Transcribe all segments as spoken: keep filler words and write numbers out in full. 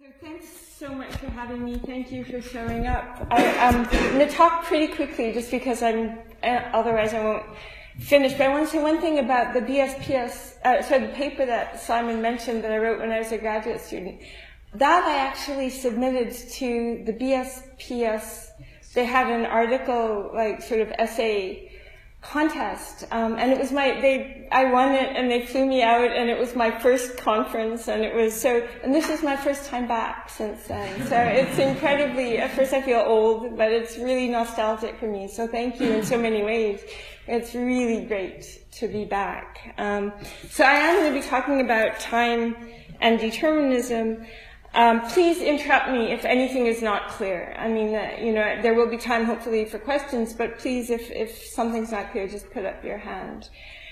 Thanks so much for having me. Thank you for showing up. I, um, I'm going to talk pretty quickly just because I'm, uh, otherwise I won't finish. But I want to say one thing about the B S P S, uh, sorry, the paper that Simon mentioned that I wrote when I was a graduate student. That I actually submitted to the B S P S. They had an article, like sort of essay contest, um, and it was my, they, I won it and they flew me out and it was my first conference and it was so, and this is my first time back since then. So it's incredibly, at first I feel old, but it's really nostalgic for me. So thank you in so many ways. It's really great to be back. Um, so I am going to be talking about time and determinism. Um, please interrupt me if anything is not clear. I mean, uh, you know, there will be time hopefully for questions, but please, if, if something's not clear, just put up your hand.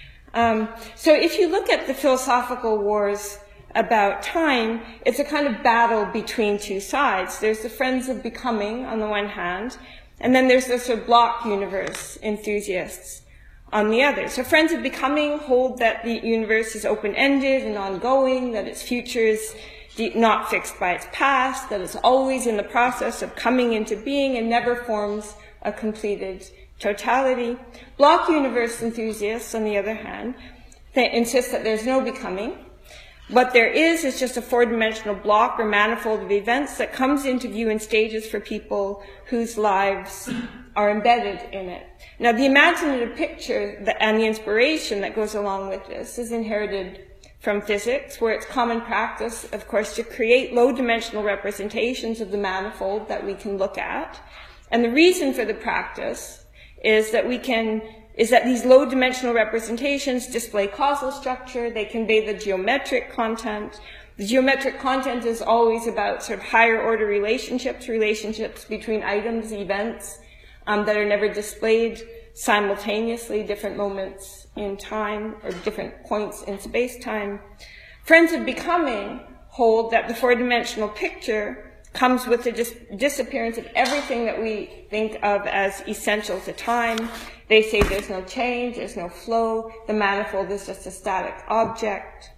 Um, so if you look at the philosophical wars about time, it's a kind of battle between two sides. There's the friends of becoming on the one hand, and then there's the sort of block universe enthusiasts on the other. So friends of becoming hold that the universe is open-ended and ongoing, that its future is not fixed by its past, that it's always in the process of coming into being and never forms a completed totality. Block universe enthusiasts, on the other hand, they insist that there's no becoming. What there is is just a four-dimensional block or manifold of events that comes into view in stages for people whose lives are embedded in it. Now, the imaginative picture that, and the inspiration that goes along with this is inherited from physics, where it's common practice, of course, to create low-dimensional representations of the manifold that we can look at. And the reason for the practice is that we can, is that these low-dimensional representations display causal structure, they convey the geometric content. The geometric content is always about sort of higher-order relationships, relationships between items, events, um, that are never displayed simultaneously, different moments in time or different points in space-time. Friends of becoming hold that the four-dimensional picture comes with the dis disappearance of everything that we think of as essential to time. They say there's no change, there's no flow, the manifold is just a static object.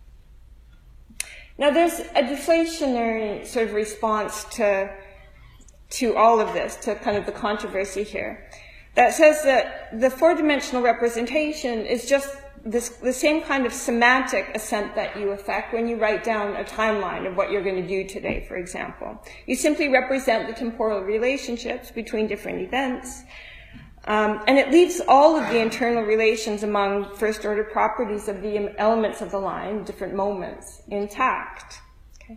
Now there's a deflationary sort of response to, to all of this, to kind of the controversy here, that says that the four-dimensional representation is just this, the same kind of semantic assent that you effect when you write down a timeline of what you're going to do today, for example. You simply represent the temporal relationships between different events, um, and it leaves all of the internal relations among first-order properties of the elements of the line, different moments, intact. Okay.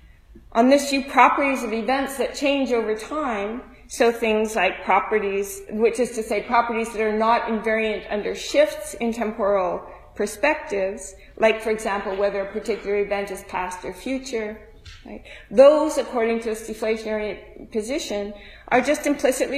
On this view, properties of events that change over time, so things like properties, which is to say properties that are not invariant under shifts in temporal perspectives, like, for example, whether a particular event is past or future, right? Those, according to this deflationary position, are just implicitly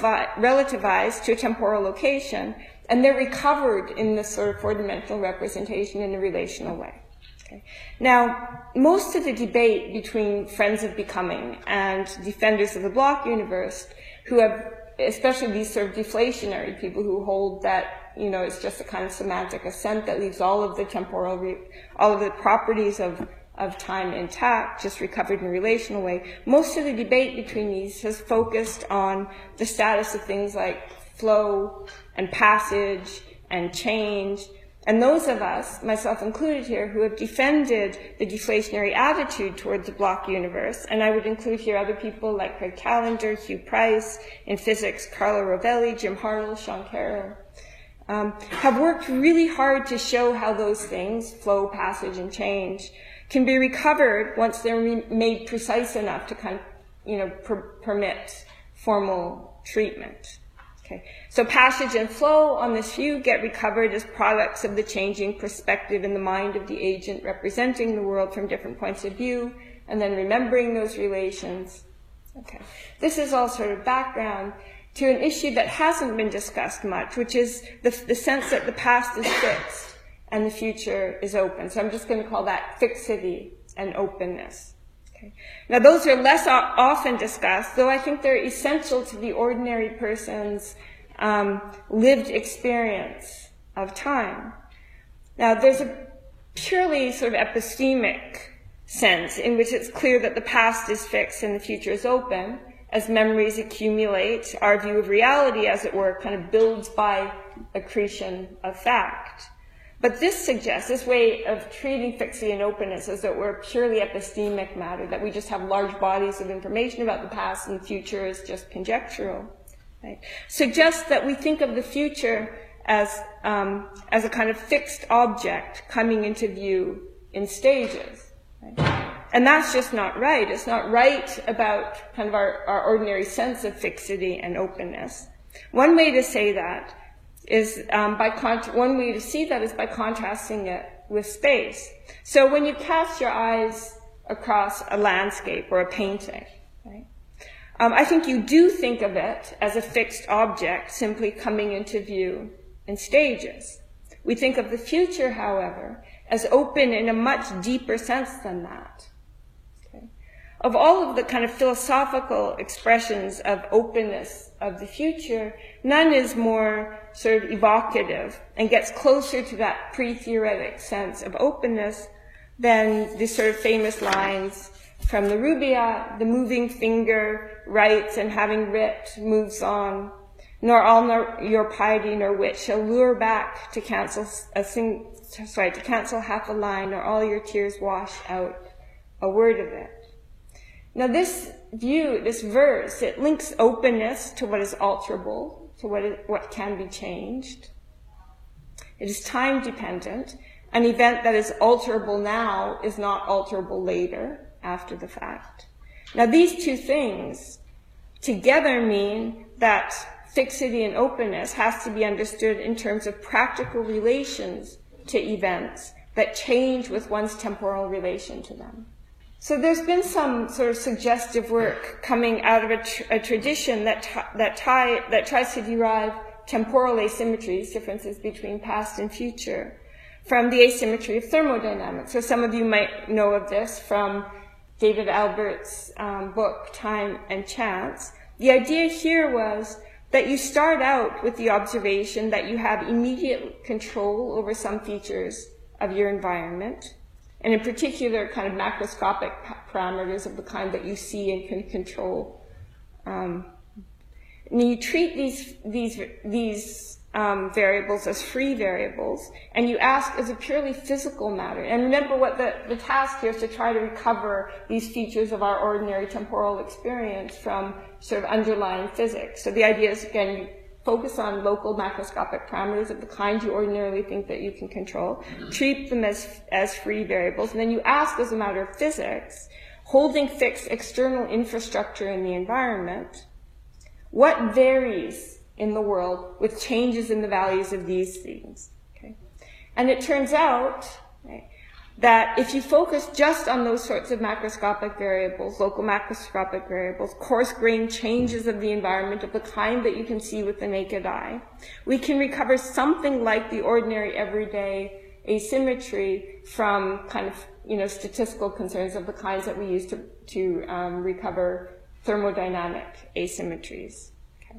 relativized to a temporal location, and they're recovered in this sort of four-dimensional representation in a relational way. Okay. Now, most of the debate between friends of becoming and defenders of the block universe, who have, especially these sort of deflationary people who hold that, you know, it's just a kind of semantic assent that leaves all of the temporal, re all of the properties of, of time intact, just recovered in a relational way. Most of the debate between these has focused on the status of things like flow and passage and change. And those of us, myself included here, who have defended the deflationary attitude towards the block universe, and I would include here other people like Craig Callender, Hugh Price, in physics, Carlo Rovelli, Jim Hartle, Sean Carroll, um, have worked really hard to show how those things, flow, passage, and change, can be recovered once they're made precise enough to kind of, you know, per permit formal treatment. Okay. So passage and flow on this view get recovered as products of the changing perspective in the mind of the agent representing the world from different points of view, and then remembering those relations. Okay. This is all sort of background to an issue that hasn't been discussed much, which is the, the sense that the past is fixed and the future is open. So I'm just going to call that fixity and openness. Okay. Now, those are less often discussed, though I think they're essential to the ordinary person's um, lived experience of time. Now, there's a purely sort of epistemic sense, in which it's clear that the past is fixed and the future is open. As memories accumulate, our view of reality, as it were, kind of builds by accretion of fact. But this suggests, this way of treating fixity and openness as though it were purely epistemic matter, that we just have large bodies of information about the past and the future is just conjectural, right? Suggests that we think of the future as, um, as a kind of fixed object coming into view in stages, right? And that's just not right. It's not right about kind of our, our ordinary sense of fixity and openness. One way to say that is um, by con- one way to see that is by contrasting it with space. So when you cast your eyes across a landscape or a painting, right, um, I think you do think of it as a fixed object simply coming into view in stages. We think of the future, however, as open in a much deeper sense than that. Okay? Of all of the kind of philosophical expressions of openness of the future, none is more sort of evocative and gets closer to that pre-theoretic sense of openness than the sort of famous lines from the Rubaiyat: the moving finger writes and having writ moves on, nor all nor your piety nor wit shall lure back to cancel a sing, sorry, to cancel half a line, nor all your tears wash out a word of it. Now this view, this verse, it links openness to what is alterable, to what, is, what can be changed. It is time dependent. An event that is alterable now is not alterable later, after the fact. Now these two things together mean that fixity and openness has to be understood in terms of practical relations to events that change with one's temporal relation to them. So there's been some sort of suggestive work coming out of a, tr- a tradition that, t- that, tie, that tries to derive temporal asymmetries, differences between past and future, from the asymmetry of thermodynamics. So some of you might know of this from David Albert's um, book, Time and Chance. The idea here was that you start out with the observation that you have immediate control over some features of your environment, and in particular kind of macroscopic parameters of the kind that you see and can control. Um, and you treat these, these, these um, variables as free variables, and you ask as a purely physical matter. And remember what the, the task here is to try to recover these features of our ordinary temporal experience from sort of underlying physics. So the idea is, again, you focus on local macroscopic parameters of the kind you ordinarily think that you can control, treat them as, as free variables, and then you ask as a matter of physics, holding fixed external infrastructure in the environment, what varies in the world with changes in the values of these things. Okay? And it turns out, right, that if you focus just on those sorts of macroscopic variables, local macroscopic variables, coarse-grained changes of the environment of the kind that you can see with the naked eye, we can recover something like the ordinary everyday asymmetry from kind of, you know, statistical concerns of the kinds that we use to, to um, recover thermodynamic asymmetries. Okay.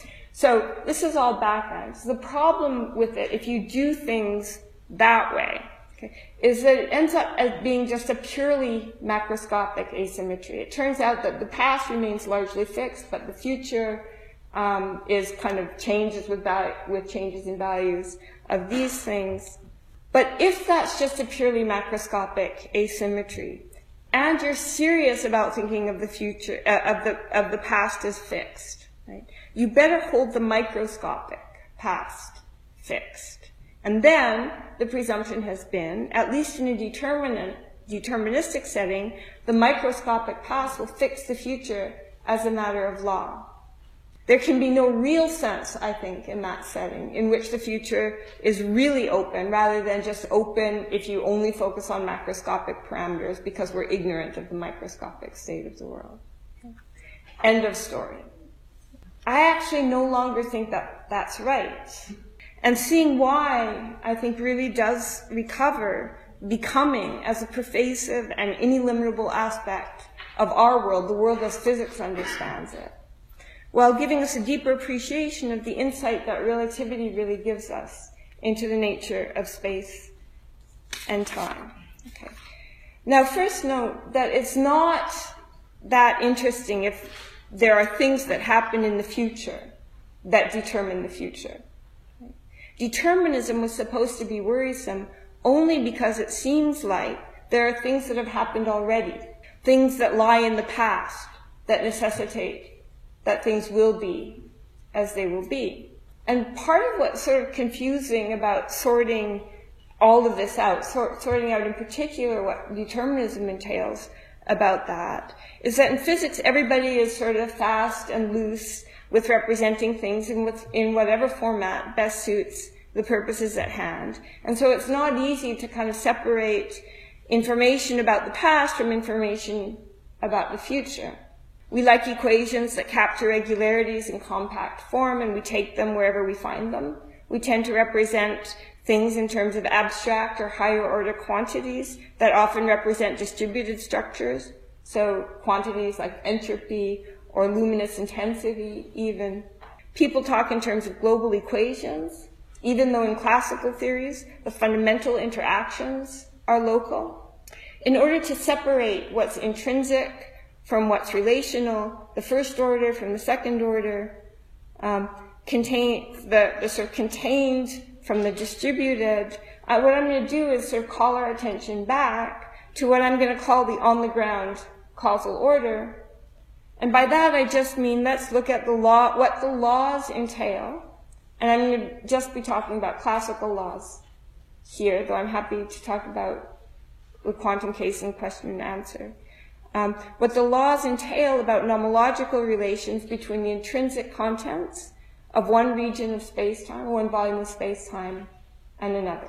So this is all background. So the problem with it, if you do things that way, okay, is that it ends up as being just a purely macroscopic asymmetry. It turns out that the past remains largely fixed, but the future um, is kind of changes with, val- with changes in values of these things. But if that's just a purely macroscopic asymmetry, and you're serious about thinking of the future, uh, of the of the past as fixed, right, you better hold the microscopic past fixed. And then the presumption has been, at least in a determinant, deterministic setting, the microscopic past will fix the future as a matter of law. There can be no real sense, I think, in that setting, in which the future is really open, rather than just open if you only focus on macroscopic parameters because we're ignorant of the microscopic state of the world. Okay. End of story. I actually no longer think that that's right. And seeing why, I think, really does recover becoming as a pervasive and ineliminable aspect of our world, the world as physics understands it, while giving us a deeper appreciation of the insight that relativity really gives us into the nature of space and time. Okay. Now, first note that it's not that interesting if there are things that happen in the future that determine the future. Determinism was supposed to be worrisome only because it seems like there are things that have happened already, things that lie in the past that necessitate that things will be as they will be. And part of what's sort of confusing about sorting all of this out, sort, sorting out in particular what determinism entails about that, is that in physics everybody is sort of fast and loose with representing things in, with, in whatever format best suits the purposes at hand. And so it's not easy to kind of separate information about the past from information about the future. We like equations that capture regularities in compact form, and we take them wherever we find them. We tend to represent things in terms of abstract or higher order quantities that often represent distributed structures. So quantities like entropy or luminous intensity even. People talk in terms of global equations, even though in classical theories the fundamental interactions are local. In order to separate what's intrinsic from what's relational, the first order from the second order, um, contain the, the sort of contained from the distributed, uh, what I'm going to do is sort of call our attention back to what I'm going to call the on-the-ground causal order. And by that I just mean let's look at the law, what the laws entail. And I'm going to just be talking about classical laws here, though I'm happy to talk about the quantum case in question and answer. Um, what the laws entail about nomological relations between the intrinsic contents of one region of space-time, one volume of space-time, and another.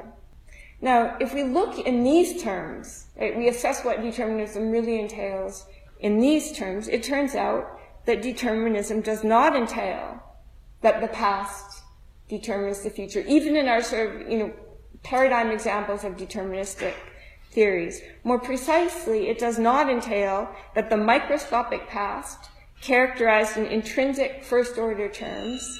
Now, if we look in these terms, right, we assess what determinism really entails in these terms, it turns out that determinism does not entail that the past determines the future, even in our sort of, you know, paradigm examples of deterministic theories. More precisely, it does not entail that the microscopic past, characterized in intrinsic first-order terms,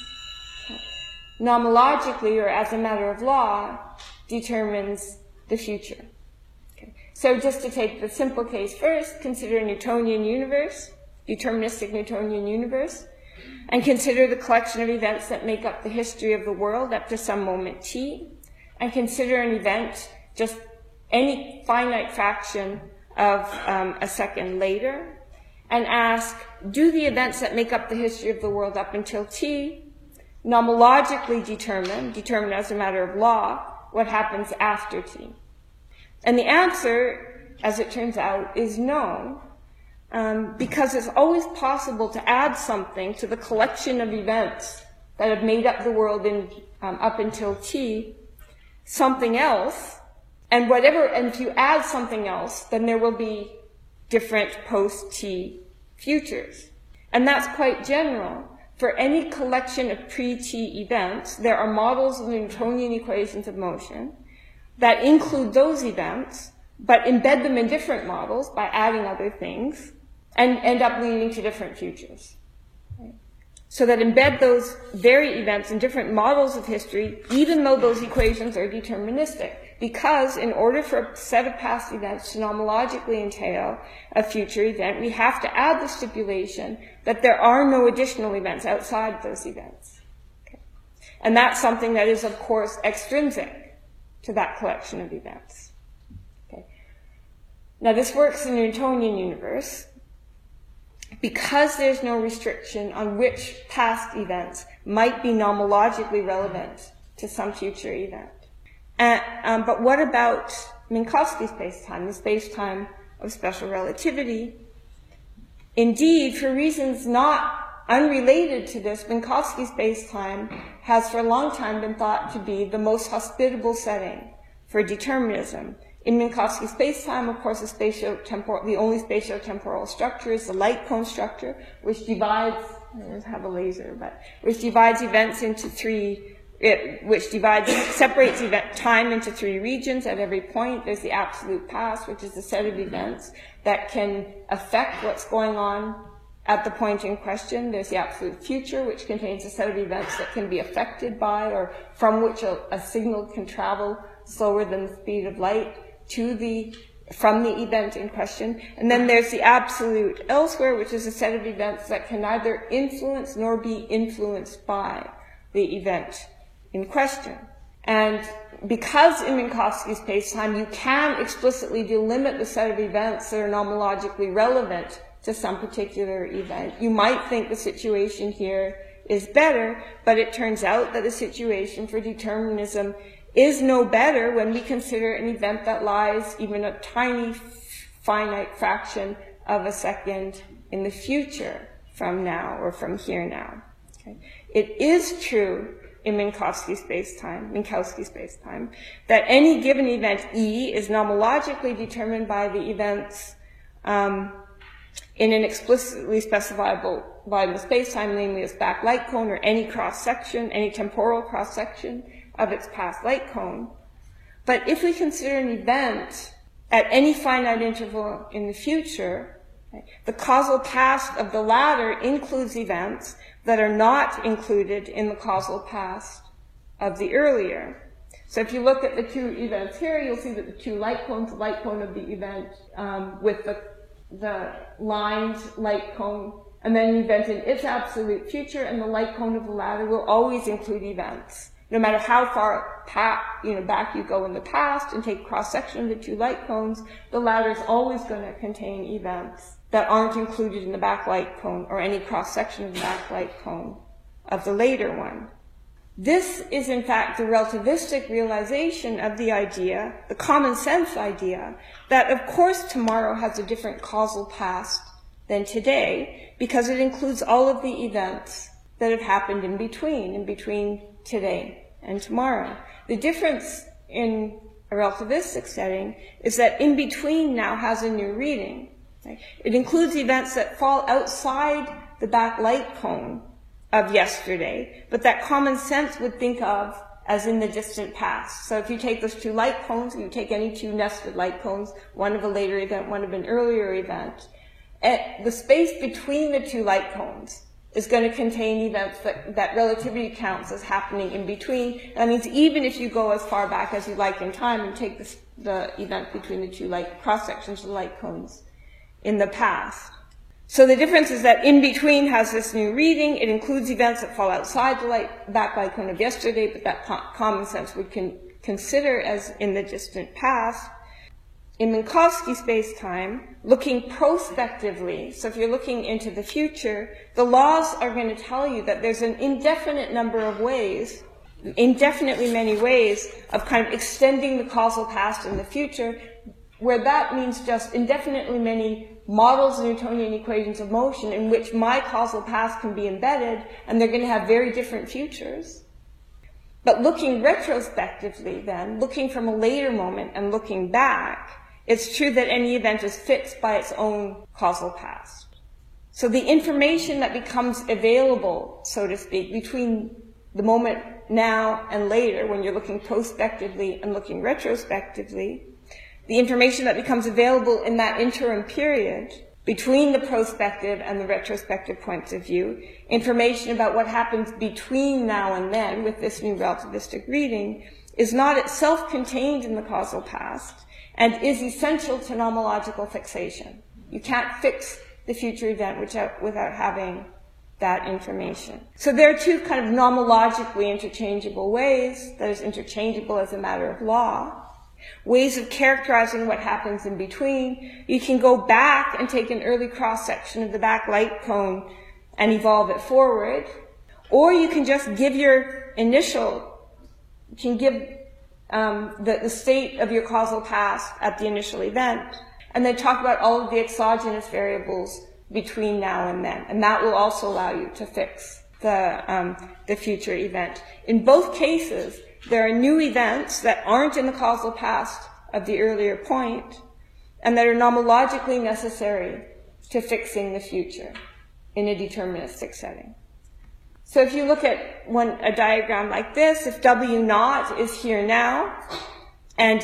nomologically or as a matter of law, determines the future. Okay. So just to take the simple case first, consider a Newtonian universe, deterministic Newtonian universe, and consider the collection of events that make up the history of the world up to some moment t, and consider an event just any finite fraction of um, a second later, and ask, do the events that make up the history of the world up until t nomologically determine, determine as a matter of law, what happens after t? And the answer, as it turns out, is no, um, because it's always possible to add something to the collection of events that have made up the world in, um, up until t, something else, and whatever, and if you add something else, then there will be different post-t futures. And that's quite general. For any collection of pre-t events, there are models of the Newtonian equations of motion that include those events, but embed them in different models by adding other things, and end up leading to different futures. Right? So that embed those very events in different models of history, even though those equations are deterministic. Because in order for a set of past events to nomologically entail a future event, we have to add the stipulation that there are no additional events outside those events. Okay. And that's something that is, of course, extrinsic to that collection of events. Okay. Now, this works in a Newtonian universe because there's no restriction on which past events might be nomologically relevant to some future event. Uh, um, but what about Minkowski spacetime, the spacetime of special relativity? Indeed, for reasons not unrelated to this, Minkowski spacetime has for a long time been thought to be the most hospitable setting for determinism. In Minkowski spacetime, of course, the, spatio-temporal, the only spatio-temporal structure is the light cone structure, which divides, I don't have a laser, but which divides events into three It, which divides, separates event time into three regions. At every point, there's the absolute past, which is a set of events that can affect what's going on at the point in question. There's the absolute future, which contains a set of events that can be affected by or from which a, a signal can travel slower than the speed of light to the from the event in question. And then there's the absolute elsewhere, which is a set of events that can neither influence nor be influenced by the event in question. And because in Minkowski spacetime, you can explicitly delimit the set of events that are nomologically relevant to some particular event, you might think the situation here is better, but it turns out that the situation for determinism is no better when we consider an event that lies even a tiny finite fraction of a second in the future from now or from here now. Okay. It is true in Minkowski spacetime, Minkowski spacetime, that any given event E is nomologically determined by the events um, in an explicitly specifiable volume of spacetime, namely its back light cone or any cross-section, any temporal cross-section of its past light cone. But if we consider an event at any finite interval in the future, okay, the causal past of the latter includes events that are not included in the causal past of the earlier. So if you look at the two events here, you'll see that the two light cones, the light cone of the event um, with the, the lined light cone, and then an event in its absolute future, and the light cone of the latter will always include events. No matter how far pa you know, back you go in the past and take cross-section of the two light cones, the latter is always going to contain events that aren't included in the back light cone or any cross-section of the back light cone of the later one. This is, in fact, the relativistic realization of the idea, the common sense idea, that of course tomorrow has a different causal past than today because it includes all of the events that have happened in between, in between today and tomorrow. The difference in a relativistic setting is that in between now has a new reading. Okay? It includes events that fall outside the back light cone of yesterday, but that common sense would think of as in the distant past. So if you take those two light cones, you take any two nested light cones, one of a later event, one of an earlier event, and the space between the two light cones is going to contain events that, that relativity counts as happening in between. That means even if you go as far back as you like in time and take this, the event between the two light cross-sections of the light cones in the past. So the difference is that in between has this new reading. It includes events that fall outside the light, back light cone of yesterday, but that common sense would con consider as in the distant past. In Minkowski space-time, looking prospectively, so if you're looking into the future, the laws are going to tell you that there's an indefinite number of ways, indefinitely many ways, of kind of extending the causal past in the future, where that means just indefinitely many models of Newtonian equations of motion in which my causal past can be embedded, and they're going to have very different futures. But looking retrospectively then, looking from a later moment and looking back, it's true that any event is fixed by its own causal past. So the information that becomes available, so to speak, between the moment now and later, when you're looking prospectively and looking retrospectively, the information that becomes available in that interim period between the prospective and the retrospective points of view, information about what happens between now and then with this new relativistic reading, is not itself contained in the causal past, and is essential to nomological fixation. You can't fix the future event without, without having that information. So there are two kind of nomologically interchangeable ways, that is interchangeable as a matter of law, ways of characterizing what happens in between. You can go back and take an early cross-section of the back light cone and evolve it forward, or you can just give your initial, you can give Um, the, the state of your causal past at the initial event, and then talk about all of the exogenous variables between now and then, and that will also allow you to fix the, um, the future event. In both cases, there are new events that aren't in the causal past of the earlier point, and that are nomologically necessary to fixing the future in a deterministic setting. So if you look at one, a diagram like this, if W naught is here now, and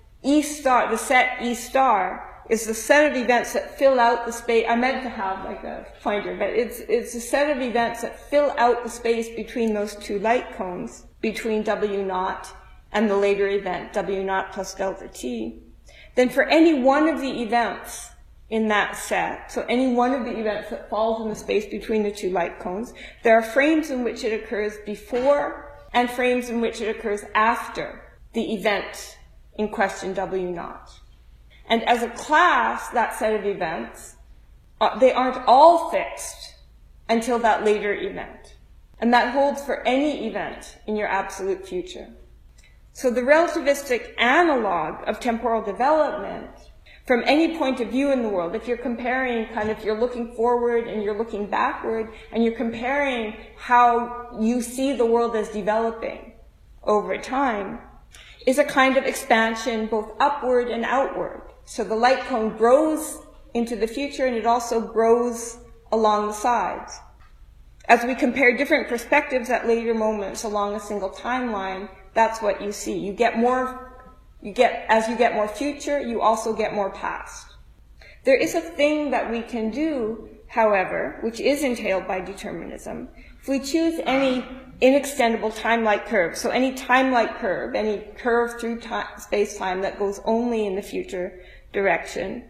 E star, the set E star, is the set of events that fill out the space. I meant to have like a pointer, but it's, it's a set of events that fill out the space between those two light cones, between W naught and the later event, W naught plus delta T. then for any one of the events in that set, so any one of the events that falls in the space between the two light cones, there are frames in which it occurs before and frames in which it occurs after the event in question W naught. And as a class, that set of events, uh, they aren't all fixed until that later event. And that holds for any event in your absolute future. So the relativistic analog of temporal development, from any point of view in the world, if you're comparing kind of, if you're looking forward and you're looking backward, and you're comparing how you see the world as developing over time, is a kind of expansion both upward and outward. So the light cone grows into the future, and it also grows along the sides. As we compare different perspectives at later moments along a single timeline, that's what you see. You get more, you get, as you get more future, you also get more past. There is a thing that we can do, however, which is entailed by determinism. If we choose any inextendable time-like curve, so any time-like curve, any curve through time, space-time that goes only in the future direction,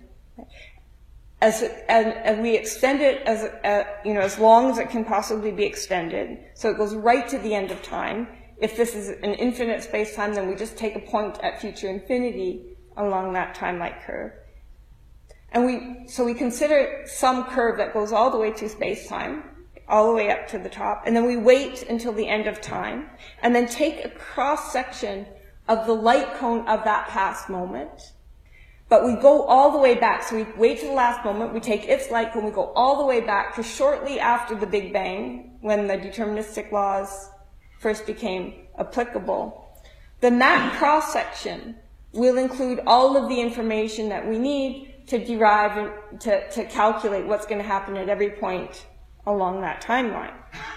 as, and, and we extend it as, uh, you know, as long as it can possibly be extended, so it goes right to the end of time. If this is an infinite space-time, then we just take a point at future infinity along that time-like curve. And we, so we consider some curve that goes all the way to space-time, all the way up to the top, and then we wait until the end of time, and then take a cross-section of the light cone of that past moment. But we go all the way back, so we wait to the last moment, we take its light cone, we go all the way back to shortly after the Big Bang, when the deterministic laws first became applicable. Then that cross-section will include all of the information that we need to derive and to, to calculate what's going to happen at every point along that timeline.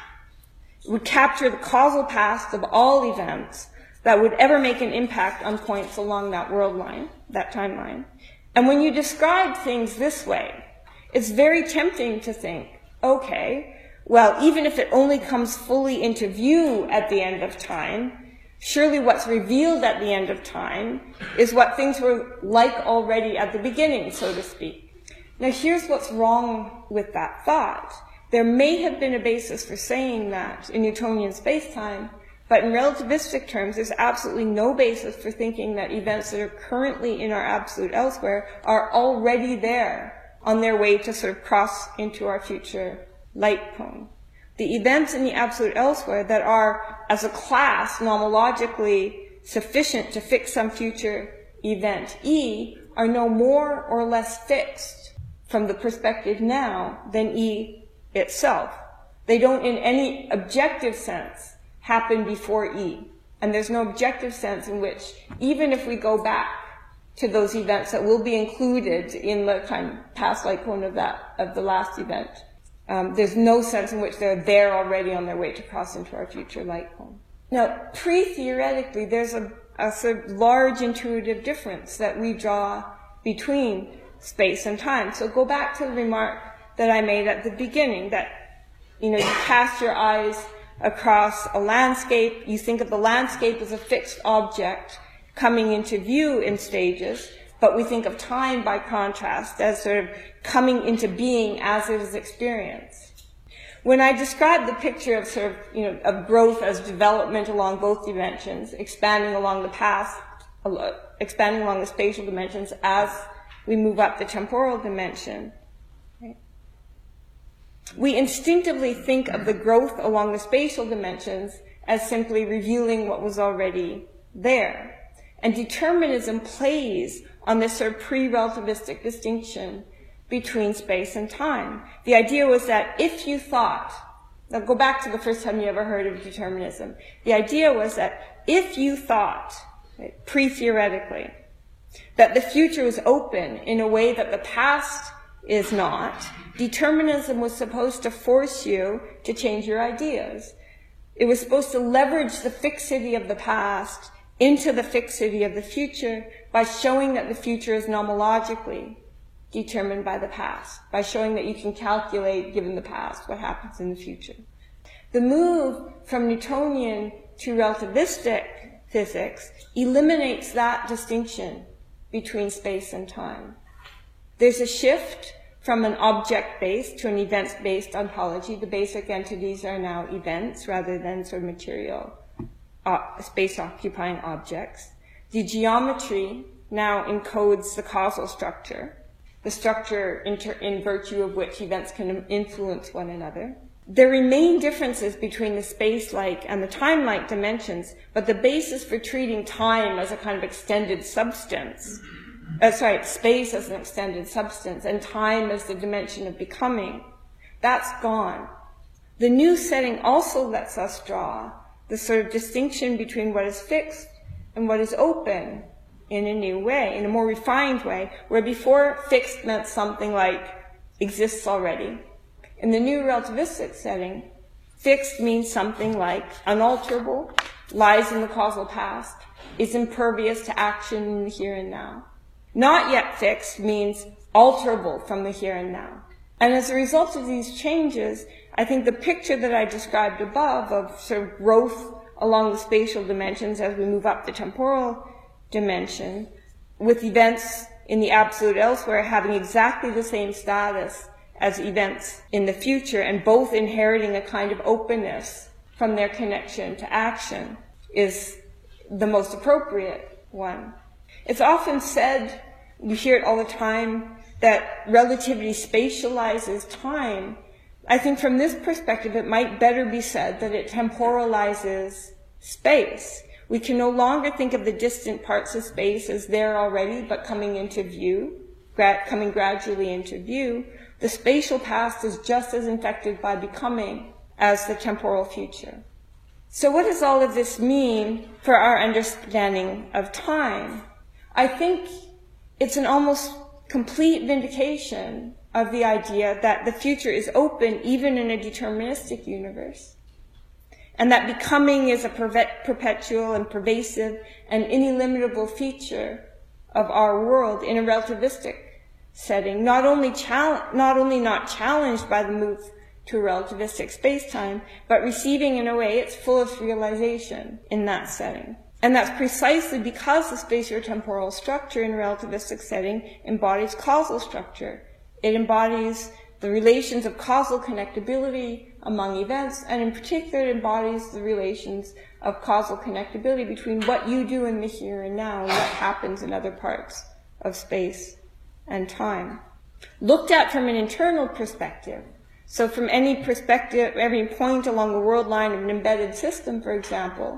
It would capture the causal past of all events that would ever make an impact on points along that world line, that timeline. And when you describe things this way, it's very tempting to think, okay, well, even if it only comes fully into view at the end of time, surely what's revealed at the end of time is what things were like already at the beginning, so to speak. Now, here's what's wrong with that thought. There may have been a basis for saying that in Newtonian spacetime, but in relativistic terms, there's absolutely no basis for thinking that events that are currently in our absolute elsewhere are already there on their way to sort of cross into our future light cone. The events in the absolute elsewhere that are, as a class, nomologically sufficient to fix some future event E are no more or less fixed from the perspective now than E itself. They don't in any objective sense happen before E. And there's no objective sense in which, even if we go back to those events that will be included in the kind of past light cone of that, of the last event, Um, there's no sense in which they're there already on their way to cross into our future light cone. Now, pre-theoretically, there's a, a sort of large intuitive difference that we draw between space and time. So go back to the remark that I made at the beginning, that, you know, you cast your eyes across a landscape, you think of the landscape as a fixed object coming into view in stages, but we think of time, by contrast, as sort of coming into being as it is experienced. When I describe the picture of sort of, you know, of growth as development along both dimensions, expanding along the past, expanding along the spatial dimensions as we move up the temporal dimension, right? We instinctively think of the growth along the spatial dimensions as simply revealing what was already there. And determinism plays on this sort of pre-relativistic distinction between space and time. The idea was that if you thought, now go back to the first time you ever heard of determinism, the idea was that if you thought, right, pre-theoretically, that the future was open in a way that the past is not, determinism was supposed to force you to change your ideas. It was supposed to leverage the fixity of the past into the fixity of the future by showing that the future is nomologically determined by the past, by showing that you can calculate, given the past, what happens in the future. The move from Newtonian to relativistic physics eliminates that distinction between space and time. There's a shift from an object-based to an events-based ontology. The basic entities are now events rather than sort of material, uh, space-occupying objects. The geometry now encodes the causal structure, the structure inter in virtue of which events can influence one another. There remain differences between the space-like and the time-like dimensions, but the basis for treating time as a kind of extended substance, uh, sorry, space as an extended substance and time as the dimension of becoming, that's gone. The new setting also lets us draw the sort of distinction between what is fixed and what is open in a new way, in a more refined way, where before fixed meant something like exists already. In the new relativistic setting, fixed means something like unalterable, lies in the causal past, is impervious to action in the here and now. Not yet fixed means alterable from the here and now. And as a result of these changes, I think the picture that I described above of sort of growth along the spatial dimensions as we move up the temporal dimension, with events in the absolute elsewhere having exactly the same status as events in the future and both inheriting a kind of openness from their connection to action, is the most appropriate one. It's often said, you hear it all the time, that relativity spatializes time. I think from this perspective it might better be said that it temporalizes space. We can no longer think of the distant parts of space as there already but coming into view, gra- coming gradually into view. The spatial past is just as infected by becoming as the temporal future. So what does all of this mean for our understanding of time? I think it's an almost complete vindication of the idea that the future is open even in a deterministic universe, and that becoming is a perpetual and pervasive and ineliminable feature of our world in a relativistic setting, not only, not only not challenged by the move to a relativistic space-time, but receiving in a way its fullest realization in that setting. And that's precisely because the spatio-temporal structure in a relativistic setting embodies causal structure. It embodies the relations of causal connectability among events, and in particular it embodies the relations of causal connectability between what you do in the here and now and what happens in other parts of space and time. Looked at from an internal perspective, so from any perspective, every point along the world line of an embedded system, for example,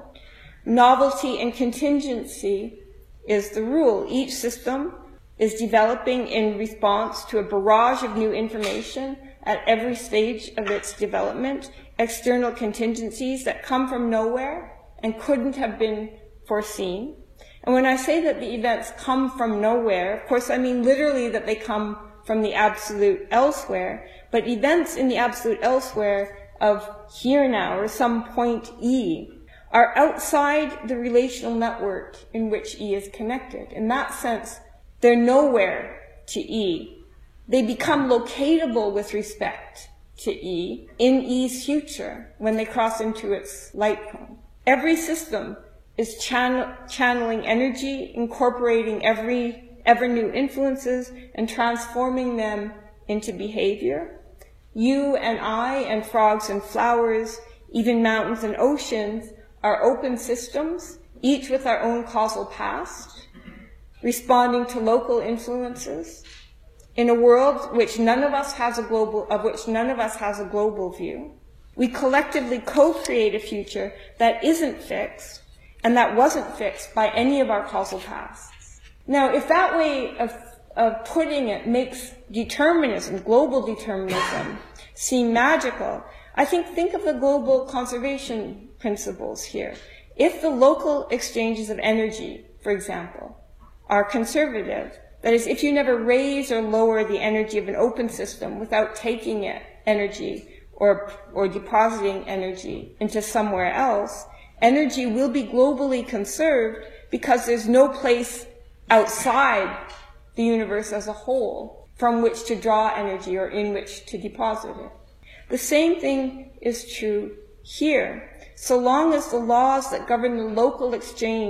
novelty and contingency is the rule. Each system is developing in response to a barrage of new information at every stage of its development, external contingencies that come from nowhere and couldn't have been foreseen. And when I say that the events come from nowhere, of course I mean literally that they come from the absolute elsewhere, but events in the absolute elsewhere of here now or some point E are outside the relational network in which E is connected. In that sense, they're nowhere to E. They become locatable with respect to E in E's future when they cross into its light cone. Every system is channel, channeling energy, incorporating every ever new influences and transforming them into behavior. You and I and frogs and flowers, even mountains and oceans, are open systems, each with our own causal past, responding to local influences in a world which none of us has a global, of which none of us has a global view. We collectively co-create a future that isn't fixed and that wasn't fixed by any of our causal pasts. Now, if that way of, of putting it makes determinism, global determinism, seem magical, I think think of the global conservation principles here. If the local exchanges of energy, for example, are conservative, that is, if you never raise or lower the energy of an open system without taking it energy or, or depositing energy into somewhere else, energy will be globally conserved because there's no place outside the universe as a whole from which to draw energy or in which to deposit it. The same thing is true here. So long as the laws that govern the local exchange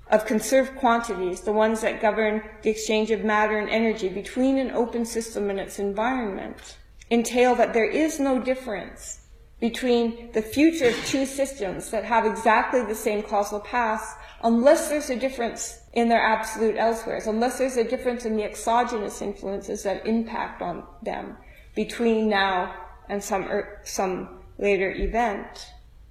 of conserved quantities, the ones that govern the exchange of matter and energy between an open system and its environment, entail that there is no difference between the future of two systems that have exactly the same causal paths, unless there's a difference in their absolute elsewheres, unless there's a difference in the exogenous influences that impact on them between now and some, er, some later event.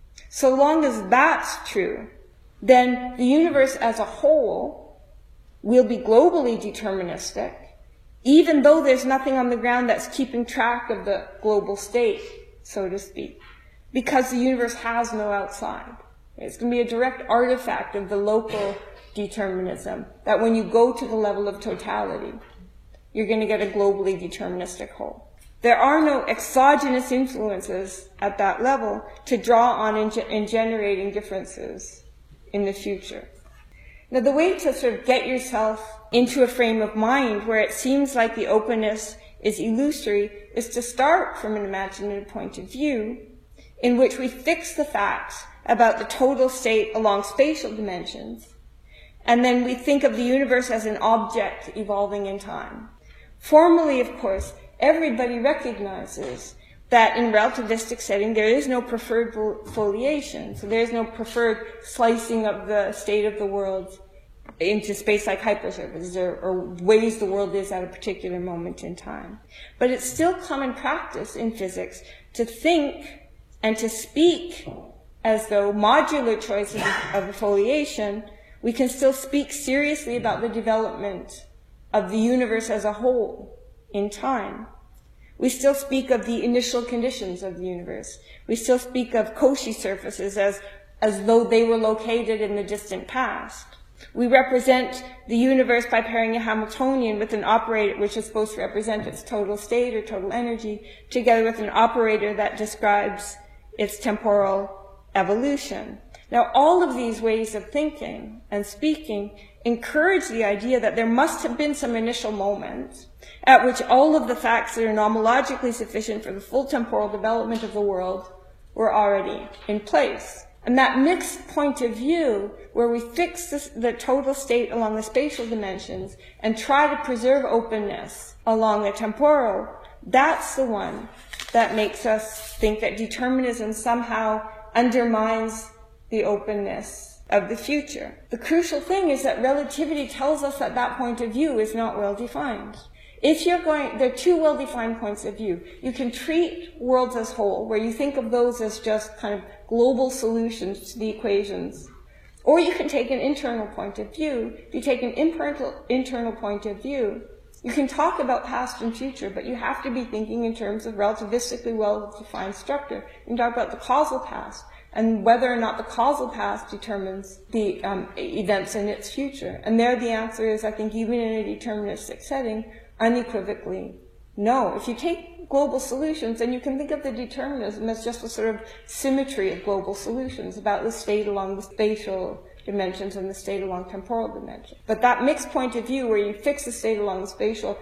So long as that's true, then the universe as a whole will be globally deterministic, even though there's nothing on the ground that's keeping track of the global state, so to speak, because the universe has no outside. It's going to be a direct artifact of the local determinism, that when you go to the level of totality, you're going to get a globally deterministic whole. There are no exogenous influences at that level to draw on in, ge- in generating differences in the future. Now, the way to sort of get yourself into a frame of mind where it seems like the openness is illusory is to start from an imaginative point of view in which we fix the facts about the total state along spatial dimensions, and then we think of the universe as an object evolving in time. Formally, of course, everybody recognizes that in relativistic setting there is no preferred foliation, so there is no preferred slicing of the state of the world into space-like hypersurfaces or, or ways the world is at a particular moment in time. But it's still common practice in physics to think and to speak as though modular choices of, of foliation, we can still speak seriously about the development of the universe as a whole in time. We still speak of the initial conditions of the universe. We still speak of Cauchy surfaces as, as though they were located in the distant past. We represent the universe by pairing a Hamiltonian with an operator which is supposed to represent its total state or total energy, together with an operator that describes its temporal evolution. Now, all of these ways of thinking and speaking encourage the idea that there must have been some initial moment at which all of the facts that are nomologically sufficient for the full temporal development of the world were already in place. And that mixed point of view, where we fix this, the total state along the spatial dimensions and try to preserve openness along the temporal, that's the one that makes us think that determinism somehow undermines the openness of the future. The crucial thing is that relativity tells us that that point of view is not well defined. If you're going, there are two well-defined points of view. You can treat worlds as whole, where you think of those as just kind of global solutions to the equations. Or you can take an internal point of view. If you take an internal, internal point of view, you can talk about past and future, but you have to be thinking in terms of relativistically well-defined structure. You can talk about the causal past and whether or not the causal past determines the um, events in its future. And there the answer is, I think, even in a deterministic setting, unequivocally no. If you take global solutions, then you can think of the determinism as just a sort of symmetry of global solutions about the state along the spatial dimensions and the state along temporal dimensions. But that mixed point of view where you fix the state along the spatial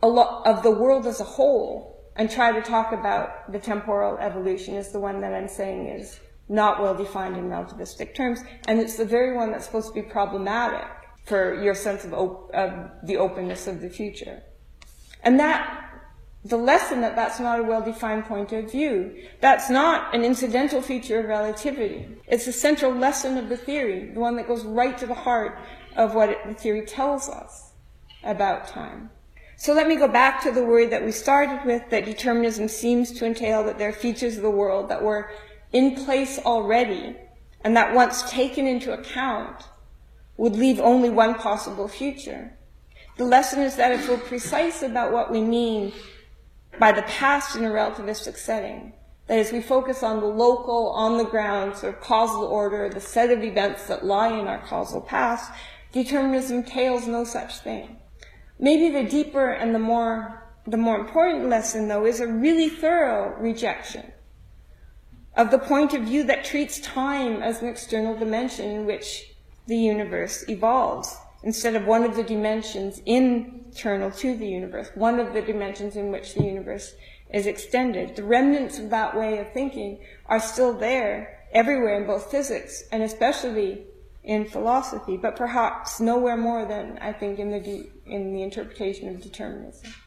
of the world as a whole and try to talk about the temporal evolution is the one that I'm saying is not well defined in relativistic terms, and it's the very one that's supposed to be problematic for your sense of, op- of the openness of the future. And that, the lesson that that's not a well-defined point of view, that's not an incidental feature of relativity. It's the central lesson of the theory, the one that goes right to the heart of what it, the theory tells us about time. So let me go back to the word that we started with, that determinism seems to entail that there are features of the world that were in place already, and that once taken into account would leave only one possible future. The lesson is that if we're precise about what we mean by the past in a relativistic setting, that is, we focus on the local, on-the-ground sort of causal order, the set of events that lie in our causal past, determinism entails no such thing. Maybe the deeper and the more, the more important lesson, though, is a really thorough rejection of the point of view that treats time as an external dimension in which the universe evolves, instead of one of the dimensions internal to the universe, one of the dimensions in which the universe is extended. The remnants of that way of thinking are still there everywhere in both physics and especially in philosophy, but perhaps nowhere more than, I think, in the, de in the interpretation of determinism.